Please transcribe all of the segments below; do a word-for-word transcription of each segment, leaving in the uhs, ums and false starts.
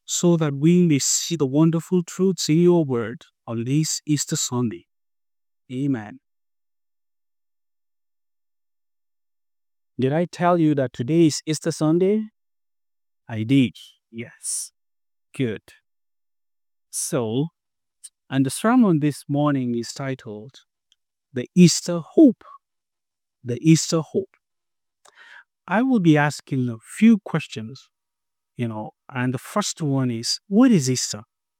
so that we may see the wonderful truths in your word on this Easter Sunday. Amen. Did I tell you that today is Easter Sunday? I did. Yes. Good. So, and the sermon this morning is titled The Easter Hope. The Easter Hope. I will be asking a few questions, you know, and the first one is, what is Easter?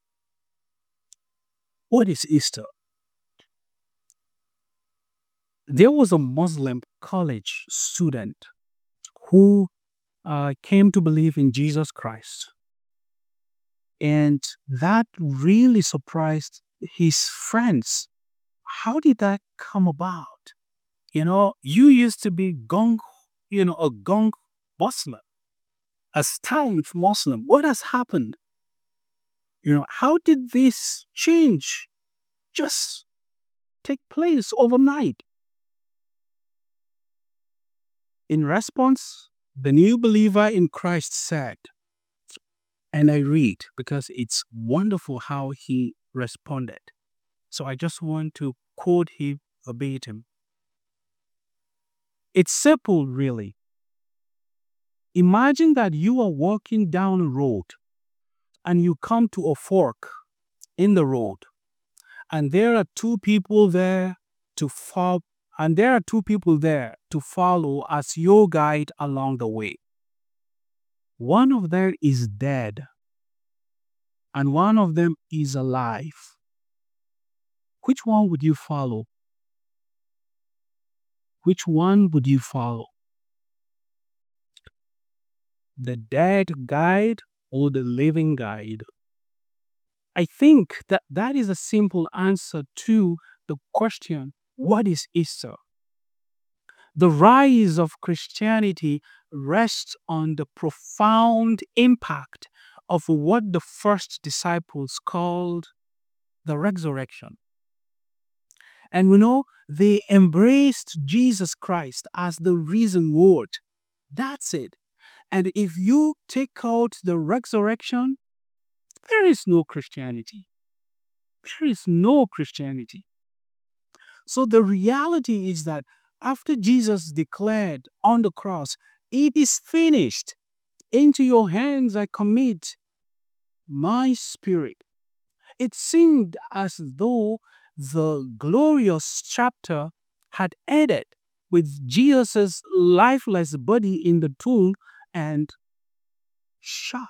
What is Easter? There was a Muslim college student who uh, came to believe in Jesus Christ. And that really surprised his friends. How did that come about? You know, you used to be gong, you know, a gong Muslim, a staunch Muslim. What has happened? You know, how did this change just take place overnight? In response, the new believer in Christ said, and I read because it's wonderful how he responded. So I just want to quote him verbatim. It's simple, really. Imagine that you are walking down a road and you come to a fork in the road, and there are two people there to follow, and there are two people there to follow as your guide along the way. One of them is dead, and one of them is alive. Which one would you follow? Which one would you follow? The dead guide or the living guide? I think that that is a simple answer to the question, what is Easter? The rise of Christianity rests on the profound impact of what the first disciples called the resurrection. And we know they embraced Jesus Christ as the risen Lord. That's it. And if you take out the resurrection, there is no Christianity. There is no Christianity. So the reality is that after Jesus declared on the cross, it is finished, into your hands I commit my spirit, it seemed as though the glorious chapter had ended with Jesus' lifeless body in the tomb and shut.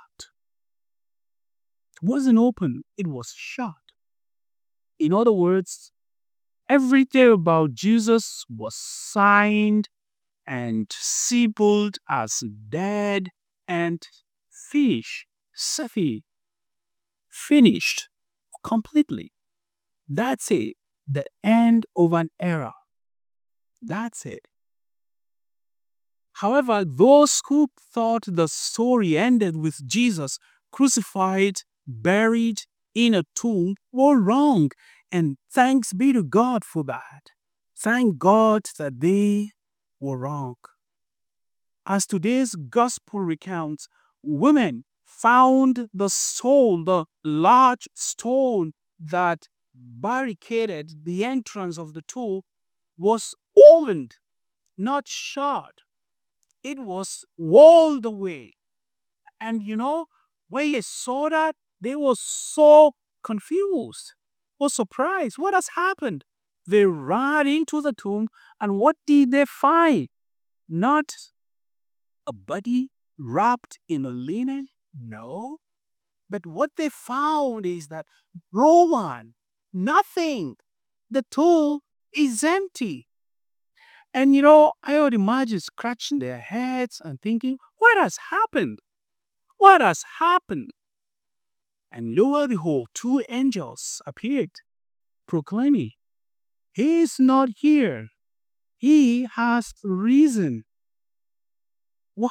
It wasn't open, it was shut. In other words, everything about Jesus was signed and sealed as dead and fish, Safi, finished completely. That's it. The end of an era. That's it. However, those who thought the story ended with Jesus crucified, buried in a tomb were wrong. And thanks be to God for that. Thank God that they were wrong. As today's gospel recounts, women found the stone, the large stone that barricaded the entrance of the tomb, was opened, not shut. It was walled away. And you know, when they saw that, they were so confused or surprised. What has happened? They ran into the tomb, and what did they find? Not a body wrapped in a linen? No. But what they found is that no one, nothing. The tomb is empty. And you know, I would imagine scratching their heads and thinking, what has happened? What has happened? And lo and behold, two angels appeared, proclaiming, He is not here. He has risen. Wow.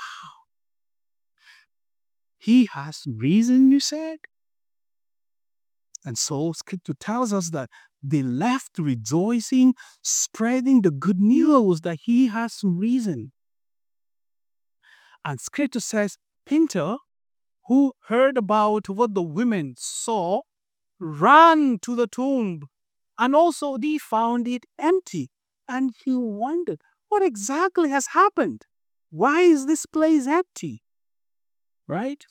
He has risen, you said? And so scripture tells us that they left rejoicing, spreading the good news that he has risen. And scripture says, Peter, who heard about what the women saw, ran to the tomb, and also they found it empty. And he wondered, what exactly has happened? Why is this place empty? Right?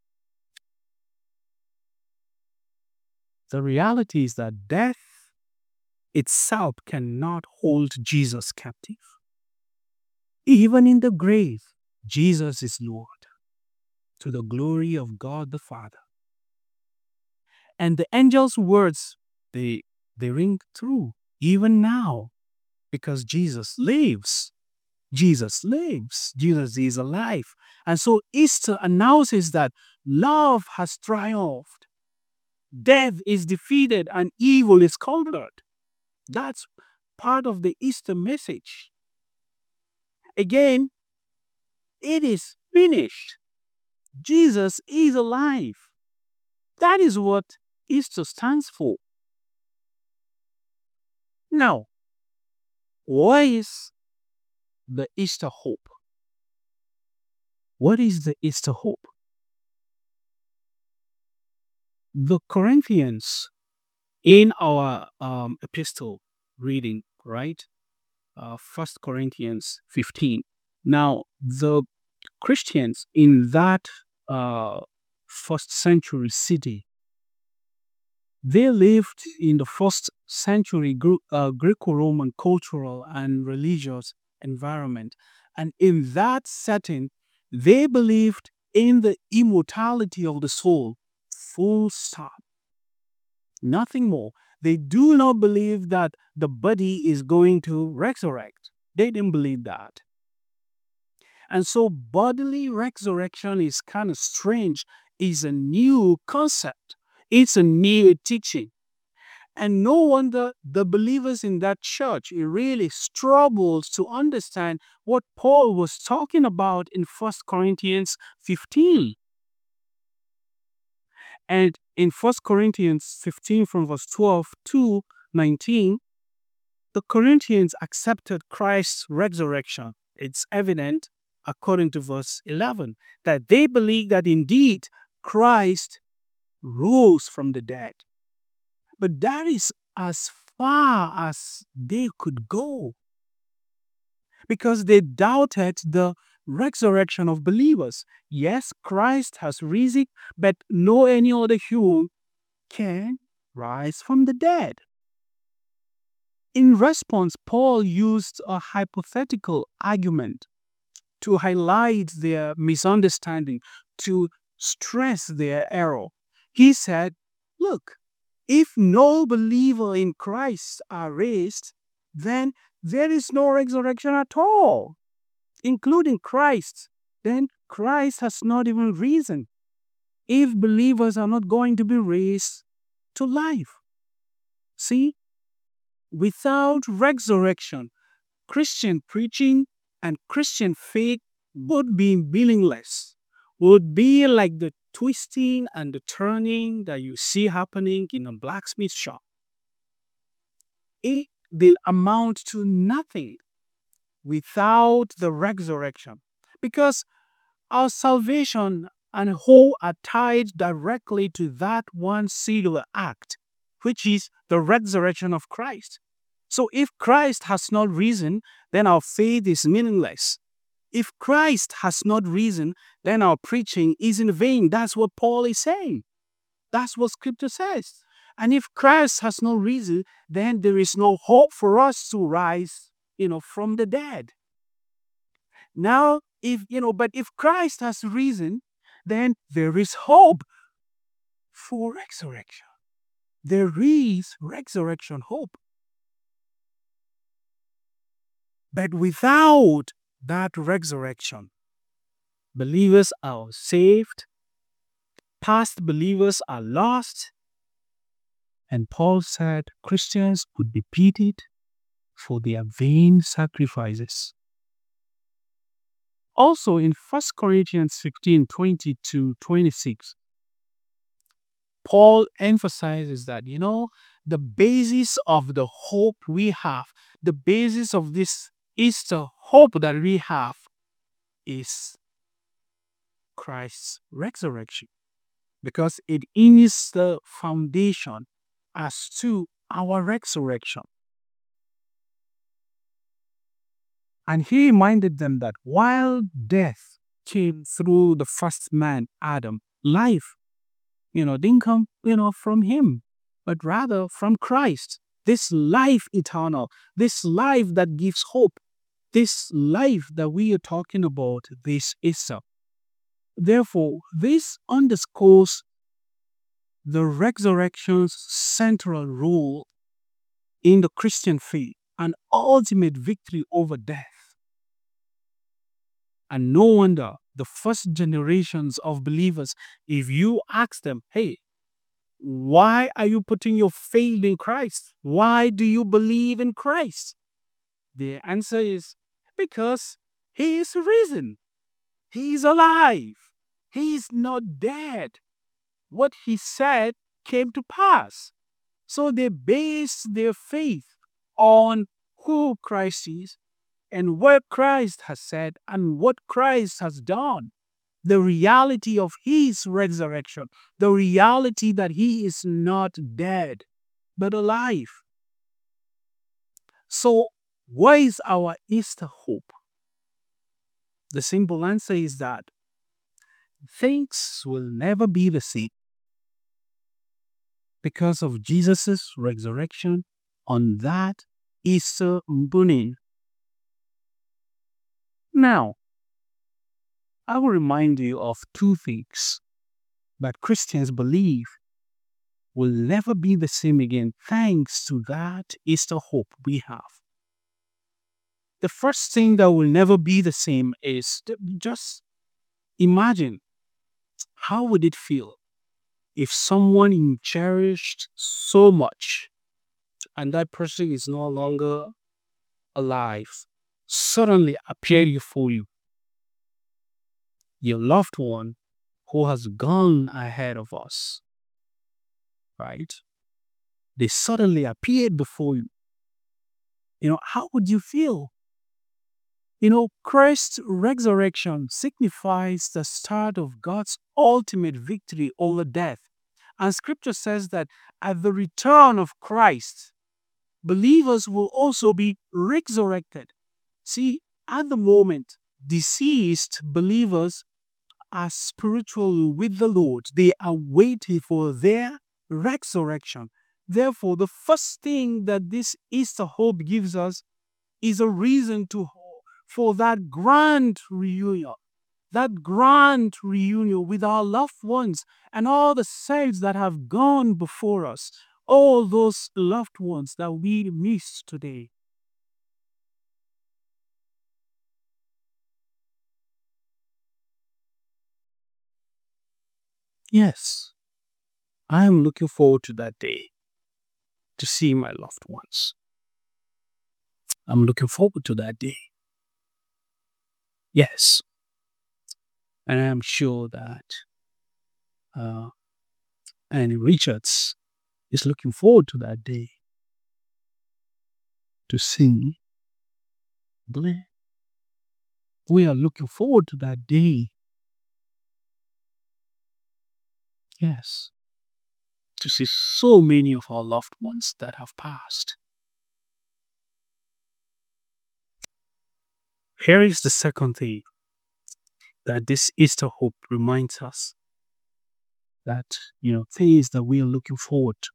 The reality is that death itself cannot hold Jesus captive. Even in the grave, Jesus is Lord, to the glory of God the Father. And the angel's words, they, they ring true even now because Jesus lives. Jesus lives. Jesus is alive. And so Easter announces that love has triumphed, death is defeated, and evil is conquered. That's part of the Easter message. Again, it is finished. Jesus is alive. That is what Easter stands for. Now, what is the Easter hope? What is the Easter hope? The Corinthians in our um, epistle reading, right? Uh, First Corinthians fifteen. Now, the Christians in that uh, first century city, they lived in the first century Gre- uh, Greco-Roman cultural and religious environment. And in that setting, they believed in the immortality of the soul, full stop. Nothing more. They do not believe that the body is going to resurrect. They didn't believe that. And so bodily resurrection is kind of strange, is a new concept. It's a new teaching. And no wonder the believers in that church it really struggles to understand what Paul was talking about in First Corinthians fifteen. And in First Corinthians fifteen from verse twelve to nineteen, the Corinthians accepted Christ's resurrection. It's evident, according to verse eleven, that they believe that indeed Christ rose from the dead. But that is as far as they could go because they doubted the resurrection of believers. Yes, Christ has risen, but no any other human can rise from the dead. In response, Paul used a hypothetical argument to highlight their misunderstanding, to stress their error. He said, look, if no believer in Christ are raised, then there is no resurrection at all, including Christ. Then Christ has not even risen. If believers are not going to be raised to life. See, without resurrection, Christian preaching and Christian faith would be meaningless, would be like the twisting and the turning that you see happening in a blacksmith shop. It will amount to nothing without the resurrection because our salvation and hope are tied directly to that one singular act, which is the resurrection of Christ. So if Christ has not risen, then our faith is meaningless. If Christ has not risen, then our preaching is in vain. That's what Paul is saying. That's what scripture says. And if Christ has not risen, then there is no hope for us to rise, you know, from the dead. Now, if, you know, but if Christ has risen, then there is hope for resurrection. There is resurrection hope. But without that resurrection, believers are saved, past believers are lost, and Paul said Christians would be pitied for their vain sacrifices. Also in First Corinthians fifteen, twenty to twenty-six, Paul emphasizes that, you know, the basis of the hope we have, the basis of this Easter hope that we have is Christ's resurrection because it is the foundation as to our resurrection. And he reminded them that while death came through the first man, Adam, life, you know, didn't come, you know, from him, but rather from Christ. This life eternal, this life that gives hope, this life that we are talking about this Easter. Therefore, this underscores the resurrection's central role in the Christian faith, an ultimate victory over death. And no wonder the first generations of believers, if you ask them, hey, why are you putting your faith in Christ? Why do you believe in Christ? The answer is because he is risen. He is alive. He is not dead. What he said came to pass. So they base their faith on who Christ is and what Christ has said and what Christ has done. The reality of his resurrection, the reality that he is not dead, but alive. So, what is our Easter hope? The simple answer is that things will never be the same because of Jesus' resurrection on that Easter morning. Now, I will remind you of two things that Christians believe will never be the same again thanks to that Easter hope we have. The first thing that will never be the same is just imagine how would it feel if someone you cherished so much and that person is no longer alive suddenly appeared before you. Your loved one who has gone ahead of us, right? They suddenly appeared before you. You know, how would you feel? You know, Christ's resurrection signifies the start of God's ultimate victory over death. And scripture says that at the return of Christ, believers will also be resurrected. See, at the moment, deceased believers are spiritual with the Lord. They are waiting for their resurrection. Therefore, the first thing that this Easter hope gives us is a reason to hope for that grand reunion, that grand reunion with our loved ones and all the saints that have gone before us, all those loved ones that we miss today. Yes, I am looking forward to that day to see my loved ones. I'm looking forward to that day. Yes. And I'm sure that uh, Annie Richards is looking forward to that day to sing. Blair. We are looking forward to that day. Yes. To see so many of our loved ones that have passed. Here is the second thing that this Easter hope reminds us that, you know, things that we are looking forward to.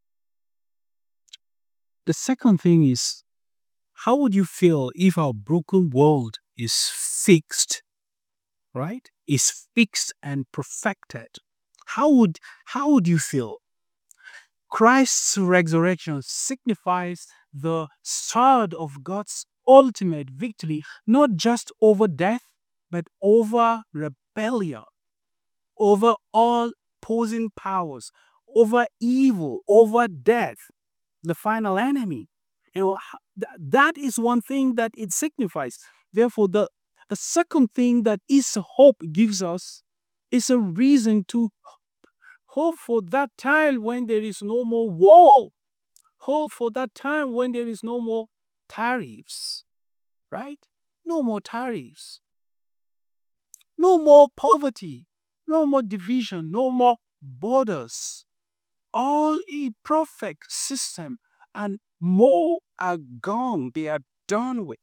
The second thing is, how would you feel if our broken world is fixed, right? Is fixed and perfected? How would how would you feel? Christ's resurrection signifies the start of God's ultimate victory, not just over death, but over rebellion, over all opposing powers, over evil, over death, the final enemy. You know, that is one thing that it signifies. Therefore, the, the second thing that is hope gives us is a reason to hope for that time when there is no more war. Hope for that time when there is no more tariffs, right? No more tariffs. No more poverty. No more division, no more borders. All a perfect system, and more are gone. They are done with.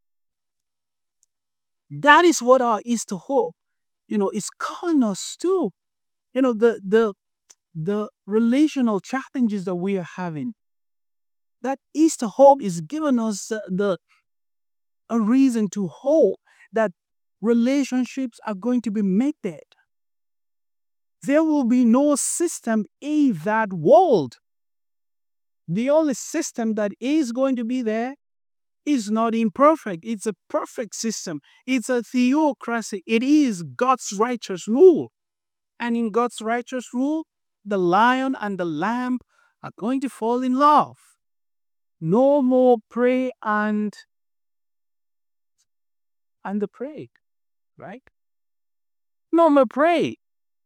That is what our Easter hope, you know, is calling us to. You know, the the the relational challenges that we are having. That Easter hope is giving us the, the a reason to hope that relationships are going to be mended. There will be no system in that world. The only system that is going to be there is not imperfect. It's a perfect system. It's a theocracy. It is God's righteous rule. And in God's righteous rule, the lion and the lamb are going to fall in love. No more prey and and the prey, right? No more prey.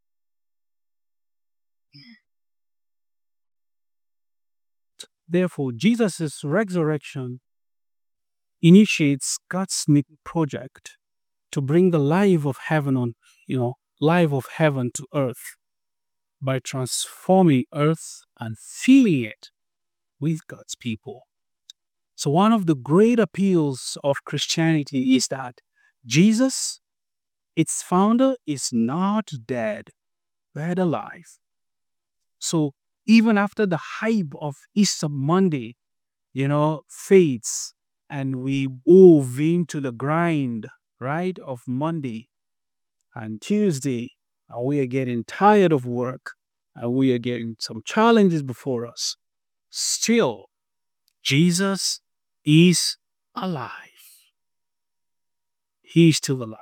Therefore, Jesus' resurrection initiates God's new project to bring the life of heaven on, you know, life of heaven to earth by transforming earth and filling it with God's people. So one of the great appeals of Christianity is that Jesus, its founder, is not dead, but alive. So even after the hype of Easter Monday, you know, fades and we move into the grind, right, of Monday and Tuesday, and we are getting tired of work and we are getting some challenges before us, still, Jesus is alive. He is still alive.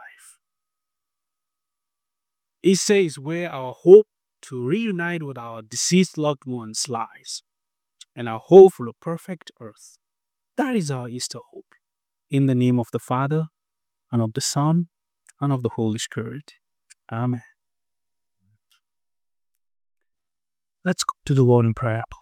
It says where our hope to reunite with our deceased loved ones lies, and our hope for a perfect earth. That is our Easter hope. In the name of the Father, and of the Son, and of the Holy Spirit. Amen. Let's go to the Lord in prayer.